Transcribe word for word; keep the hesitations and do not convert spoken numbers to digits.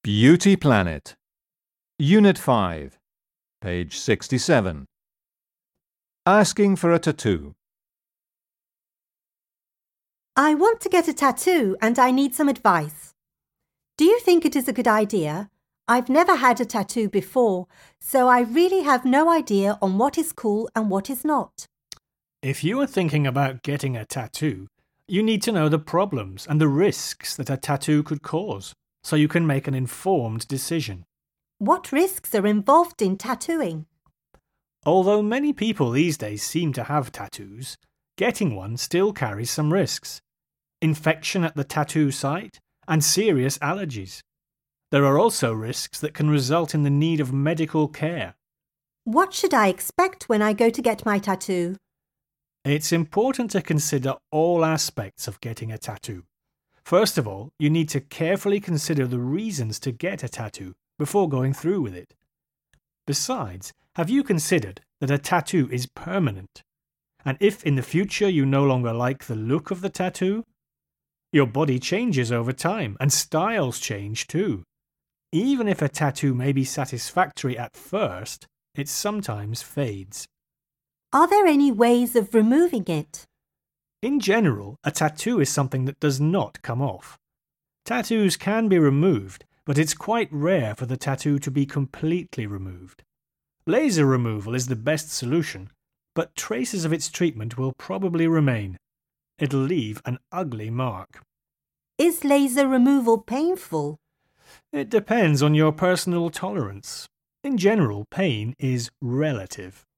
Beauty Planet, Unit five, page sixty-seven. Asking for a tattoo. I want to get a tattoo and I need some advice. Do you think it is a good idea? I've never had a tattoo before, so I really have no idea on what is cool and what is not. If you are thinking about getting a tattoo, you need to know the problems and the risks that a tattoo could cause, so you can make an informed decision. What risks are involved in tattooing? Although many people these days seem to have tattoos, getting one still carries some risks. Infection at the tattoo site and serious allergies. There are also risks that can result in the need of medical care. What should I expect when I go to get my tattoo? It's important to consider all aspects of getting a tattoo. First of all, you need to carefully consider the reasons to get a tattoo before going through with it. Besides, have you considered that a tattoo is permanent? And if in the future you no longer like the look of the tattoo? Your body changes over time and styles change too. Even if a tattoo may be satisfactory at first, it sometimes fades. Are there any ways of removing it? In general, a tattoo is something that does not come off. Tattoos can be removed, but it's quite rare for the tattoo to be completely removed. Laser removal is the best solution, but traces of its treatment will probably remain. It'll leave an ugly mark. Is laser removal painful? It depends on your personal tolerance. In general, pain is relative.